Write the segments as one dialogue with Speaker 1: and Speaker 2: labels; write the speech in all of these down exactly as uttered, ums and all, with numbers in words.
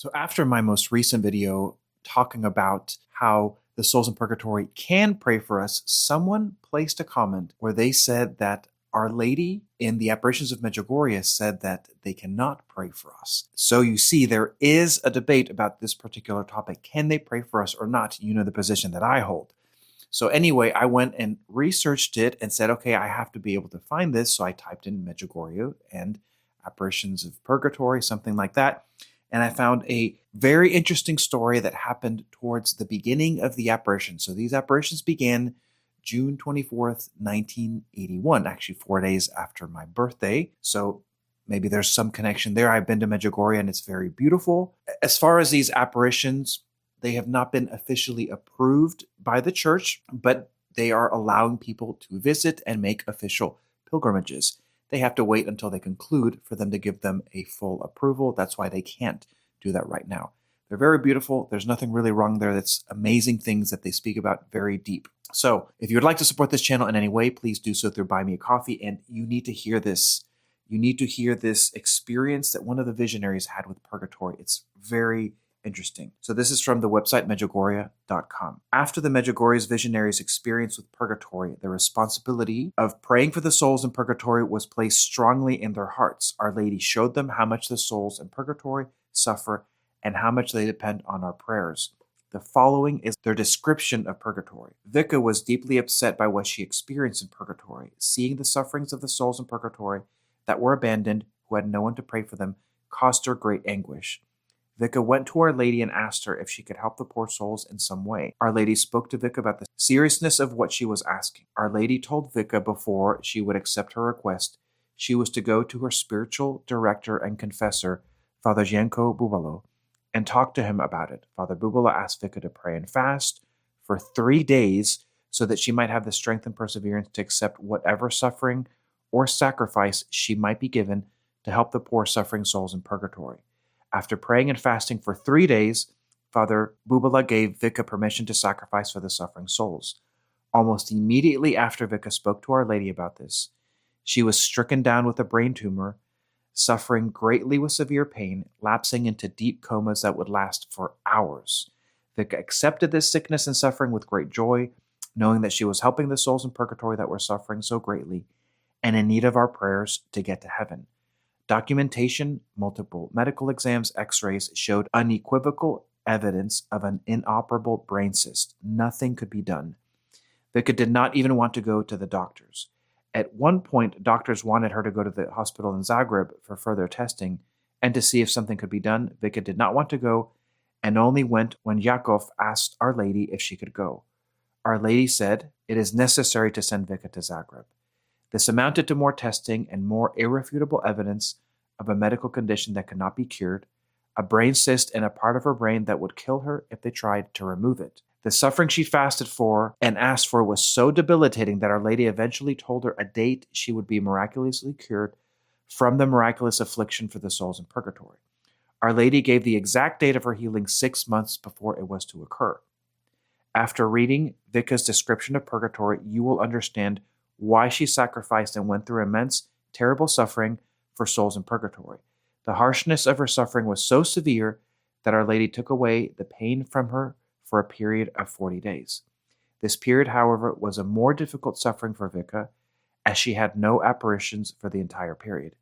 Speaker 1: So after my most recent video talking about how the souls in purgatory can pray for us, someone placed a comment where they said that Our Lady in the apparitions of Medjugorje said that they cannot pray for us. So you see, there is a debate about this particular topic. Can they pray for us or not? You know the position that I hold. So anyway, I went and researched it and said, okay, I have to be able to find this. So I typed in Medjugorje and apparitions of purgatory, something like that. And I found a very interesting story that happened towards the beginning of the apparition. So these apparitions began June twenty-fourth, nineteen eighty-one, actually four days after my birthday. So maybe there's some connection there. I've been to Medjugorje and it's very beautiful. As far as these apparitions, they have not been officially approved by the church, but they are allowing people to visit and make official pilgrimages. They have to wait until they conclude for them to give them a full approval. That's why they can't do that right now. They're very beautiful. There's nothing really wrong there. That's amazing things that they speak about, very deep. So if you would like to support this channel in any way, please do so through Buy Me a Coffee. And you need to hear this. You need to hear this experience that one of the visionaries had with purgatory. It's very interesting. So this is from the website medjugorje dot com. After the Medjugorje's visionaries' experience with purgatory, the responsibility of praying for the souls in purgatory was placed strongly in their hearts. Our Lady showed them how much the souls in purgatory suffer and how much they depend on our prayers. The following is their description of purgatory. Vika was deeply upset by what she experienced in purgatory. Seeing the sufferings of the souls in purgatory that were abandoned, who had no one to pray for them, caused her great anguish. Vika went to Our Lady and asked her if she could help the poor souls in some way. Our Lady spoke to Vika about the seriousness of what she was asking. Our Lady told Vika before she would accept her request, she was to go to her spiritual director and confessor, Father Janko Bubalo, and talk to him about it. Father Bubalo asked Vika to pray and fast for three days so that she might have the strength and perseverance to accept whatever suffering or sacrifice she might be given to help the poor suffering souls in purgatory. After praying and fasting for three days, Father Bubala gave Vika permission to sacrifice for the suffering souls. Almost immediately after Vika spoke to Our Lady about this, she was stricken down with a brain tumor, suffering greatly with severe pain, lapsing into deep comas that would last for hours. Vika accepted this sickness and suffering with great joy, knowing that she was helping the souls in purgatory that were suffering so greatly and in need of our prayers to get to heaven. Documentation, multiple medical exams, x-rays showed unequivocal evidence of an inoperable brain cyst. Nothing could be done. Vika did not even want to go to the doctors. At one point, doctors wanted her to go to the hospital in Zagreb for further testing and to see if something could be done. Vika did not want to go and only went when Yakov asked Our Lady if she could go. Our Lady said, "It is necessary to send Vika to Zagreb." This amounted to more testing and more irrefutable evidence of a medical condition that could not be cured, a brain cyst in a part of her brain that would kill her if they tried to remove it. The suffering she fasted for and asked for was so debilitating that Our Lady eventually told her a date she would be miraculously cured from the miraculous affliction for the souls in purgatory. Our Lady gave the exact date of her healing six months before it was to occur. After reading Vika's description of purgatory, you will understand why she sacrificed and went through immense, terrible suffering for souls in purgatory. The harshness of her suffering was so severe that Our Lady took away the pain from her for a period of forty days. This period, however, was a more difficult suffering for Vika, as she had no apparitions for the entire period.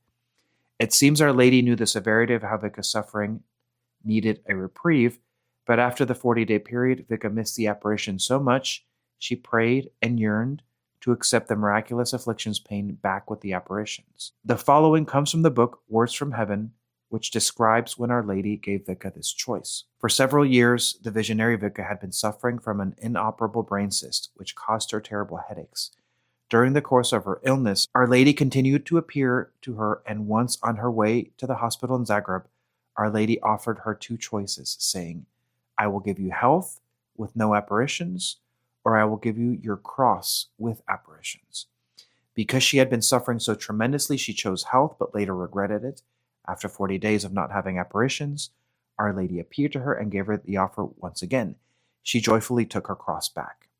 Speaker 1: It seems Our Lady knew the severity of how Vika's suffering needed a reprieve, but after the forty-day period, Vika missed the apparition so much, she prayed and yearned to accept the miraculous affliction's pain back with the apparitions. The following comes from the book Words from Heaven, which describes when Our Lady gave Vika this choice. For several years, the visionary Vika had been suffering from an inoperable brain cyst, which caused her terrible headaches. During the course of her illness, Our Lady continued to appear to her, and once on her way to the hospital in Zagreb, Our Lady offered her two choices, saying, "I will give you health with no apparitions, or I will give you your cross with apparitions." Because she had been suffering so tremendously, she chose health, but later regretted it. After forty days of not having apparitions, Our Lady appeared to her and gave her the offer once again. She joyfully took her cross back.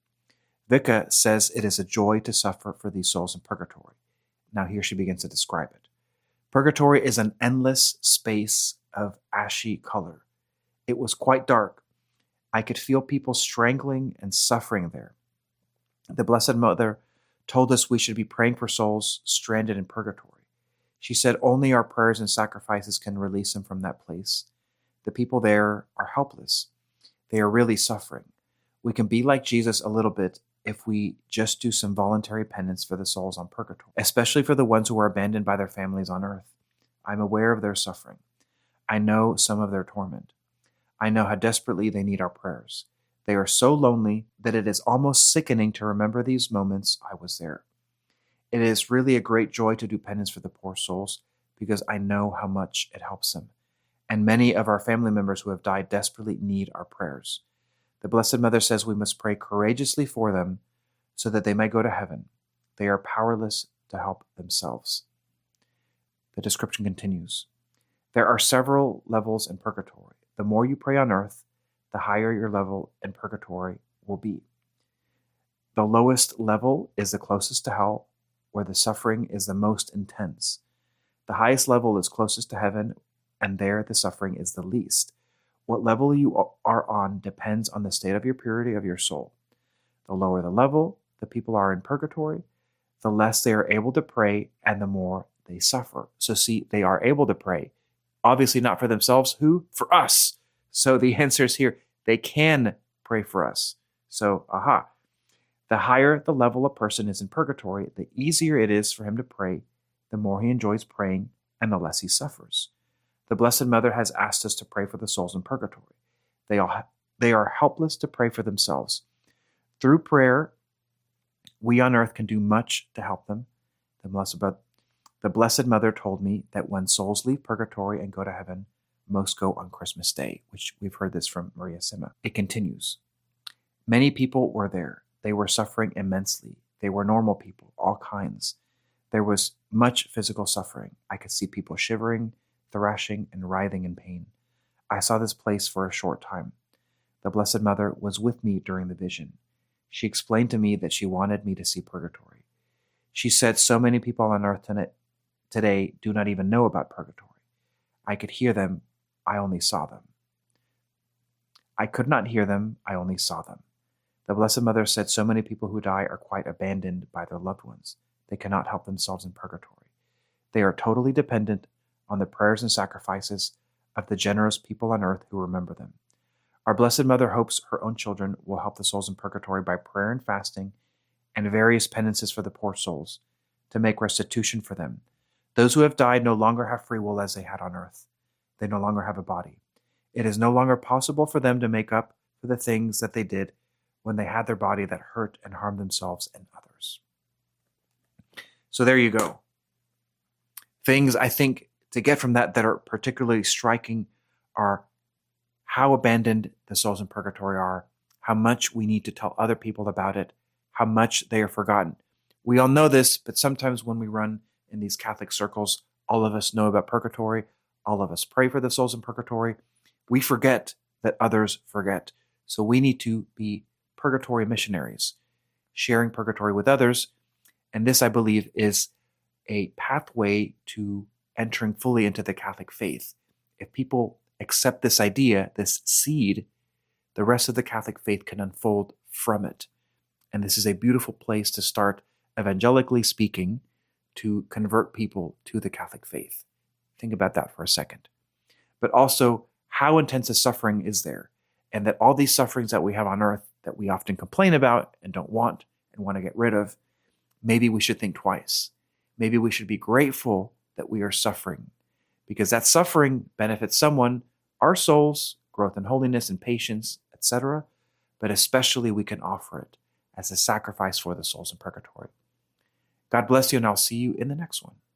Speaker 1: Vika says it is a joy to suffer for these souls in purgatory. Now here she begins to describe it. Purgatory is an endless space of ashy color. It was quite dark. I could feel people strangling and suffering there. The Blessed Mother told us we should be praying for souls stranded in purgatory. She said only our prayers and sacrifices can release them from that place. The people there are helpless. They are really suffering. We can be like Jesus a little bit if we just do some voluntary penance for the souls on purgatory, especially for the ones who are abandoned by their families on earth. I'm aware of their suffering. I know some of their torment. I know how desperately they need our prayers. They are so lonely that it is almost sickening to remember these moments I was there. It is really a great joy to do penance for the poor souls because I know how much it helps them. And many of our family members who have died desperately need our prayers. The Blessed Mother says we must pray courageously for them so that they may go to heaven. They are powerless to help themselves. The description continues. There are several levels in purgatory. The more you pray on earth, the higher your level in purgatory will be. The lowest level is the closest to hell, where the suffering is the most intense. The highest level is closest to heaven, and there the suffering is the least. What level you are on depends on the state of your purity of your soul. The lower the level the people are in purgatory, the less they are able to pray and the more they suffer. So see, they are able to pray. Obviously not for themselves. Who? For us. So the answer is here. They can pray for us. So, aha. The higher the level a person is in purgatory, the easier it is for him to pray, the more he enjoys praying, and the less he suffers. The Blessed Mother has asked us to pray for the souls in purgatory. They, all, they are helpless to pray for themselves. Through prayer, we on earth can do much to help them. The Blessed, the Blessed Mother told me that when souls leave purgatory and go to heaven, most go on Christmas Day, which we've heard this from Maria Sima. It continues. Many people were there. They were suffering immensely. They were normal people, all kinds. There was much physical suffering. I could see people shivering, thrashing, and writhing in pain. I saw this place for a short time. The Blessed Mother was with me during the vision. She explained to me that she wanted me to see purgatory. She said so many people on earth today do not even know about purgatory. I could hear them, I only saw them. I could not hear them, I only saw them. The Blessed Mother said so many people who die are quite abandoned by their loved ones. They cannot help themselves in purgatory. They are totally dependent on the prayers and sacrifices of the generous people on earth who remember them. Our Blessed Mother hopes her own children will help the souls in purgatory by prayer and fasting and various penances for the poor souls to make restitution for them. Those who have died no longer have free will as they had on earth. They no longer have a body. It is no longer possible for them to make up for the things that they did when they had their body that hurt and harmed themselves and others. So there you go. Things I think to get from that that are particularly striking are how abandoned the souls in purgatory are, how much we need to tell other people about it, how much they are forgotten. We all know this, but sometimes when we run in these Catholic circles, all of us know about purgatory, all of us pray for the souls in purgatory. We forget that others forget. So we need to be purgatory missionaries, sharing purgatory with others. And this, I believe, is a pathway to entering fully into the Catholic faith. If people accept this idea, this seed, the rest of the Catholic faith can unfold from it. And this is a beautiful place to start, evangelically speaking, to convert people to the Catholic faith. Think about that for a second. But also, how intense a suffering is there? And that all these sufferings that we have on earth that we often complain about and don't want and want to get rid of, maybe we should think twice. Maybe we should be grateful that we are suffering, because that suffering benefits someone, our souls, growth in holiness and patience, et cetera. But especially we can offer it as a sacrifice for the souls in purgatory. God bless you, and I'll see you in the next one.